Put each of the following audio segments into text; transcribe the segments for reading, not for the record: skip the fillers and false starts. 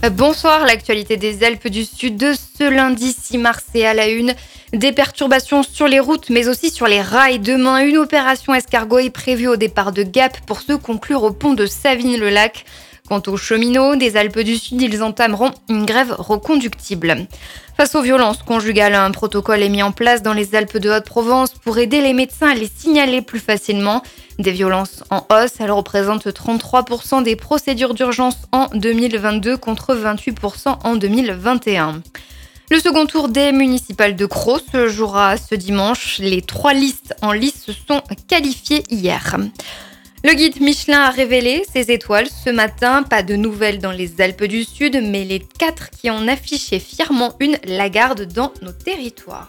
Bonsoir, l'actualité des Alpes du Sud de ce lundi 6 mars est à la une. Des perturbations sur les routes mais aussi sur les rails. Demain, une opération escargot est prévue au départ de Gap pour se conclure au pont de Savines-le-Lac. Quant aux cheminots des Alpes du Sud, ils entameront une grève reconductible. Face aux violences conjugales, un protocole est mis en place dans les Alpes de Haute-Provence pour aider les médecins à les signaler plus facilement. Des violences en hausse, elles représentent 33% des procédures d'urgence en 2022 contre 28% en 2021. Le second tour des municipales de Crau se jouera ce dimanche. Les 3 listes en lice se sont qualifiées hier. Le guide Michelin a révélé ses étoiles ce matin. Pas de nouvelles dans les Alpes du Sud, mais les 4 qui ont affiché fièrement une la gardent dans nos territoires.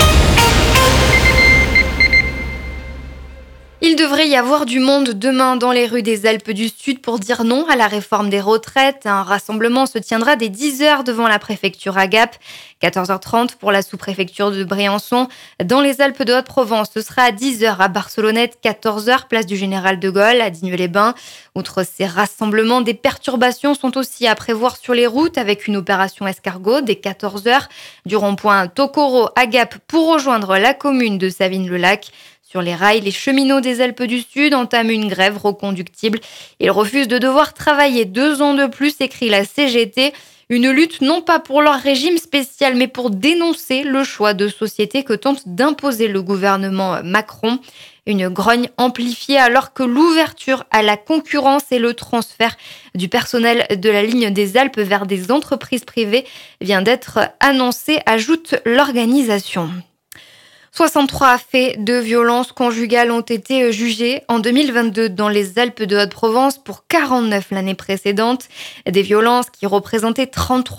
Il devrait y avoir du monde demain dans les rues des Alpes du Sud pour dire non à la réforme des retraites. Un rassemblement se tiendra dès 10h devant la préfecture à Gap, 14h30 pour la sous-préfecture de Briançon. Dans les Alpes de Haute-Provence, ce sera à 10h à Barcelonnette, 14h place du Général de Gaulle à Digne-les-Bains. Outre ces rassemblements, des perturbations sont aussi à prévoir sur les routes avec une opération escargot dès 14h du rond-point Tokoro à Gap pour rejoindre la commune de Savines-le-Lac. Sur les rails, les cheminots des Alpes du Sud entament une grève reconductible. Ils refusent de devoir travailler 2 ans de plus, écrit la CGT. Une lutte non pas pour leur régime spécial, mais pour dénoncer le choix de société que tente d'imposer le gouvernement Macron. Une grogne amplifiée alors que l'ouverture à la concurrence et le transfert du personnel de la ligne des Alpes vers des entreprises privées vient d'être annoncé, ajoute l'organisation. 63 faits de violence conjugale ont été jugés en 2022 dans les Alpes de Haute-Provence pour 49 l'année précédente. Des violences qui représentaient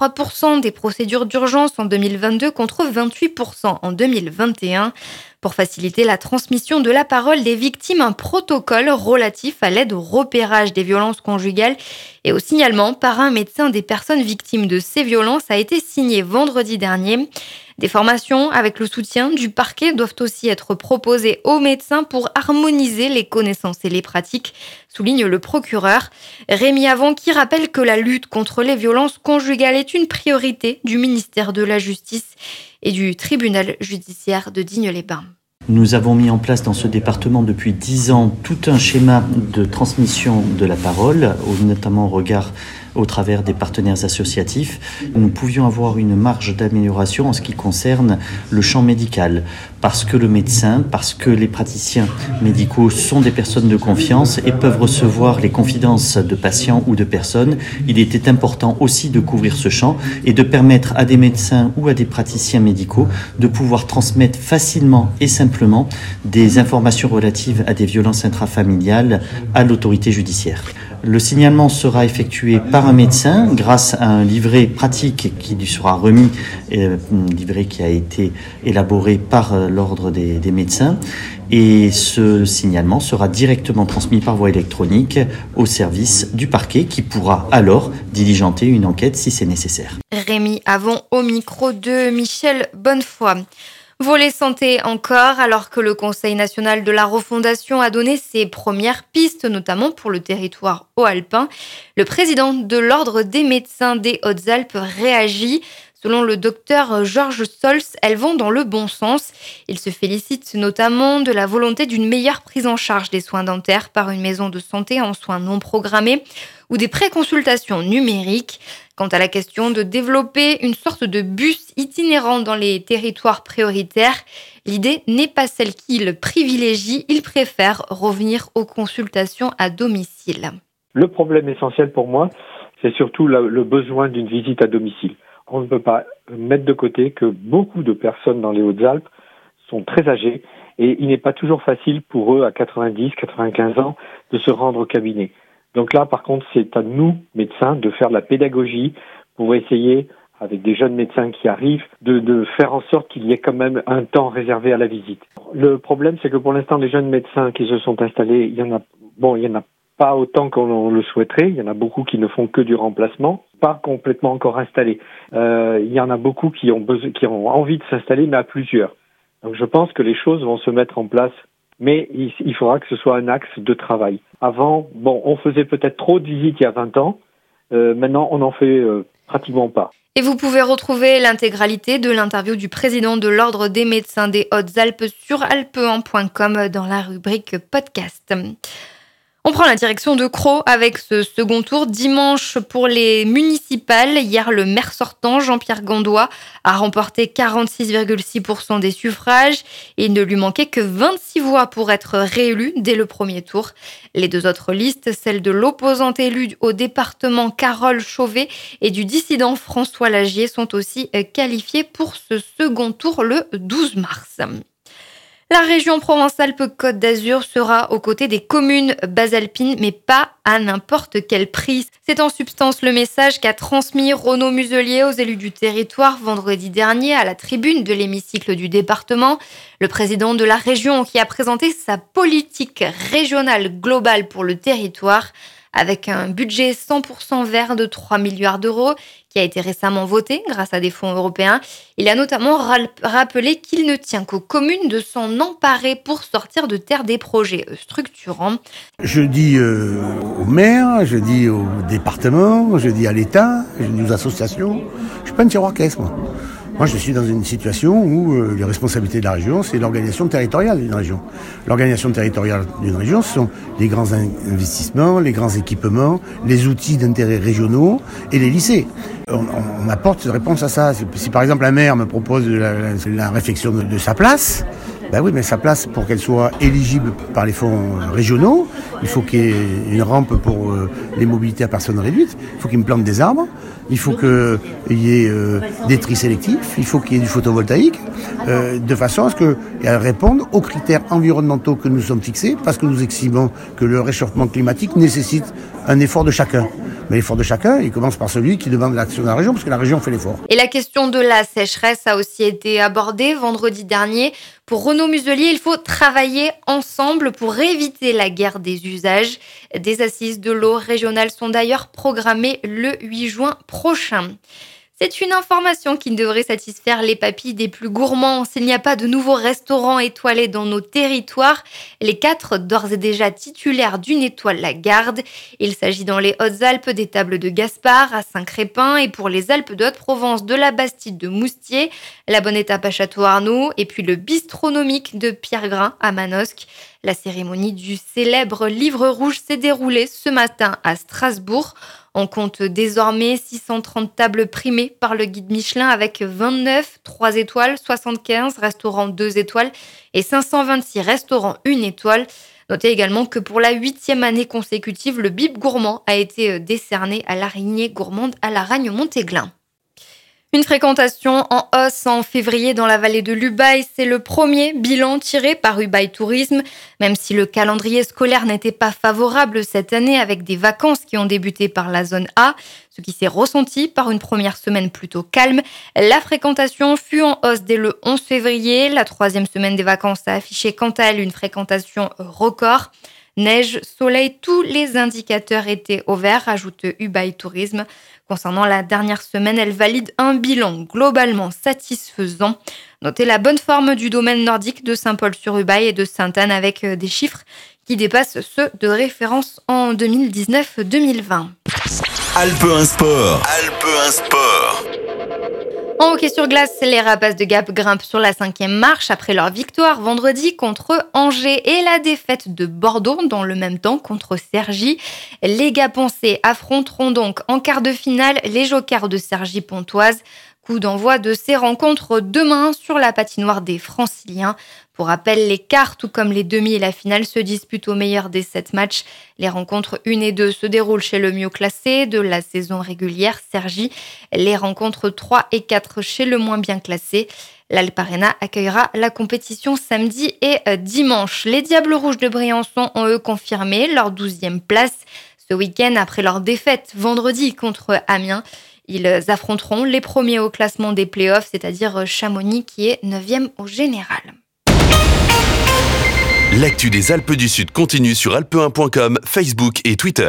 33% des procédures d'urgence en 2022 contre 28% en 2021. Pour faciliter la transmission de la parole des victimes, un protocole relatif à l'aide au repérage des violences conjugales et au signalement par un médecin des personnes victimes de ces violences a été signé vendredi dernier. Des formations avec le soutien du parquet doivent aussi être proposées aux médecins pour harmoniser les connaissances et les pratiques, souligne le procureur. Rémi Avon qui rappelle que la lutte contre les violences conjugales est une priorité du ministère de la Justice et du tribunal judiciaire de Digne-les-Bains. Nous avons mis en place dans ce département depuis 10 ans tout un schéma de transmission de la parole, notamment au travers des partenaires associatifs. Nous pouvions avoir une marge d'amélioration en ce qui concerne le champ médical, parce que le médecin, parce que les praticiens médicaux sont des personnes de confiance et peuvent recevoir les confidences de patients ou de personnes. Il était important aussi de couvrir ce champ et de permettre à des médecins ou à des praticiens médicaux de pouvoir transmettre facilement et simplement des informations relatives à des violences intrafamiliales à l'autorité judiciaire. Le signalement sera effectué par un médecin grâce à un livret pratique qui lui sera remis, un livret qui a été élaboré par l'ordre des médecins. Et ce signalement sera directement transmis par voie électronique au service du parquet qui pourra alors diligenter une enquête si c'est nécessaire. Rémi Avon au micro de Michel Bonnefoy. Volet santé encore, alors que le Conseil national de la refondation a donné ses premières pistes, notamment pour le territoire haut-alpin. Le président de l'Ordre des médecins des Hautes-Alpes réagit. Selon le docteur Georges Sols, elles vont dans le bon sens. Il se félicite notamment de la volonté d'une meilleure prise en charge des soins dentaires par une maison de santé en soins non programmés ou des préconsultations numériques. Quant à la question de développer une sorte de bus itinérant dans les territoires prioritaires, l'idée n'est pas celle qu'il privilégie, il préfère revenir aux consultations à domicile. Le problème essentiel pour moi, c'est surtout le besoin d'une visite à domicile. On ne peut pas mettre de côté que beaucoup de personnes dans les Hautes-Alpes sont très âgées et il n'est pas toujours facile pour eux à 90, 95 ans de se rendre au cabinet. Donc là, par contre, c'est à nous, médecins, de faire de la pédagogie pour essayer, avec des jeunes médecins qui arrivent, de faire en sorte qu'il y ait quand même un temps réservé à la visite. Le problème, c'est que pour l'instant, les jeunes médecins qui se sont installés, il y en a pas autant qu'on le souhaiterait. Il y en a beaucoup qui ne font que du remplacement, pas complètement encore installés. Il y en a beaucoup qui ont envie de s'installer, mais à plusieurs. Donc je pense que les choses vont se mettre en place, mais il faudra que ce soit un axe de travail. Avant, on faisait peut-être trop de visites il y a 20 ans. Maintenant, on en fait pratiquement pas. Et vous pouvez retrouver l'intégralité de l'interview du président de l'Ordre des médecins des Hautes-Alpes sur alpe1.com dans la rubrique podcast. On prend la direction de Crau avec ce second tour dimanche pour les municipales. Hier, le maire sortant, Jean-Pierre Gandois, a remporté 46,6% des suffrages et il ne lui manquait que 26 voix pour être réélu dès le premier tour. Les deux autres listes, celle de l'opposante élue au département Carole Chauvet et du dissident François Lagier, sont aussi qualifiées pour ce second tour le 12 mars. La région Provence-Alpes-Côte d'Azur sera aux côtés des communes basalpines, mais pas à n'importe quel prix. C'est en substance le message qu'a transmis Renaud Muselier aux élus du territoire vendredi dernier à la tribune de l'hémicycle du département. Le président de la région qui a présenté sa politique régionale globale pour le territoire avec un budget 100% vert de 3 milliards d'euros qui a été récemment voté grâce à des fonds européens. Il a notamment rappelé qu'il ne tient qu'aux communes de s'en emparer pour sortir de terre des projets structurants. Je dis aux maires, je dis au département, je dis à l'État, je dis aux associations. Je ne suis pas une tiroir-caisse, moi. Moi, je suis dans une situation où les responsabilités de la région, c'est l'organisation territoriale d'une région. L'organisation territoriale d'une région, ce sont les grands investissements, les grands équipements, les outils d'intérêt régionaux et les lycées. On apporte une réponse à ça. Si par exemple un maire me propose la réfection de sa place, ben oui, mais sa place, pour qu'elle soit éligible par les fonds régionaux, il faut qu'il y ait une rampe pour les mobilités à personnes réduites, il faut qu'il me plante des arbres, il faut qu'il y ait des tris sélectifs, il faut qu'il y ait du photovoltaïque, de façon à ce qu'elle réponde aux critères environnementaux que nous sommes fixés, parce que nous estimons que le réchauffement climatique nécessite un effort de chacun. Mais l'effort de chacun, il commence par celui qui demande l'action de la région, parce que la région fait l'effort. Et la question de la sécheresse a aussi été abordée vendredi dernier. Pour Renaud Muselier, il faut travailler ensemble pour éviter la guerre des usages. Des assises de l'eau régionales sont d'ailleurs programmées le 8 juin prochain. C'est une information qui devrait satisfaire les papilles des plus gourmands. S'il n'y a pas de nouveaux restaurants étoilés dans nos territoires, les 4 d'ores et déjà titulaires d'une étoile la gardent. Il s'agit dans les Hautes-Alpes des tables de Gaspard à Saint-Crépin et pour les Alpes de Haute-Provence de la Bastide de Moustier, la Bonne Étape à Château-Arnoux et puis le bistronomique de Pierre-Grain à Manosque. La cérémonie du célèbre livre rouge s'est déroulée ce matin à Strasbourg. On compte désormais 630 tables primées par le guide Michelin avec 29 3 étoiles, 75 restaurants 2 étoiles et 526 restaurants 1 étoile. Notez également que pour la 8e année consécutive, le Bib Gourmand a été décerné à l'araignée gourmande à Laragne-Montéglin. Une fréquentation en hausse en février dans la vallée de l'Ubaye, c'est le premier bilan tiré par Ubaye Tourisme, même si le calendrier scolaire n'était pas favorable cette année avec des vacances qui ont débuté par la zone A, ce qui s'est ressenti par une première semaine plutôt calme. La fréquentation fut en hausse dès le 11 février. La 3e semaine des vacances a affiché quant à elle une fréquentation record. Neige, soleil, tous les indicateurs étaient au vert, ajoute Ubaye Tourisme. Concernant la dernière semaine, elle valide un bilan globalement satisfaisant. Notez la bonne forme du domaine nordique de Saint-Paul-sur-Ubaye et de Sainte-Anne avec des chiffres qui dépassent ceux de référence en 2019-2020. Alpe 1 Sport. Alpe 1 Sport. En hockey sur glace, les Rapaces de Gap grimpent sur la 5e marche après leur victoire vendredi contre Angers et la défaite de Bordeaux dans le même temps contre Cergy. Les Gapençais affronteront donc en quart de finale les Jokers de Cergy-Pontoise. Coup d'envoi de ces rencontres demain sur la patinoire des Franciliens. Pour rappel, les quarts, tout comme les demi et la finale, se disputent au meilleur des 7 matchs. Les rencontres 1 et 2 se déroulent chez le mieux classé de la saison régulière, Cergy. Les rencontres 3 et 4 chez le moins bien classé. L'Alpe Arena accueillera la compétition samedi et dimanche. Les Diables Rouges de Briançon ont eux confirmé leur 12e place ce week-end après leur défaite vendredi contre Amiens. Ils affronteront les premiers au classement des playoffs, c'est-à-dire Chamonix qui est 9e au général. L'actu des Alpes du Sud continue sur alpe1.com, Facebook et Twitter.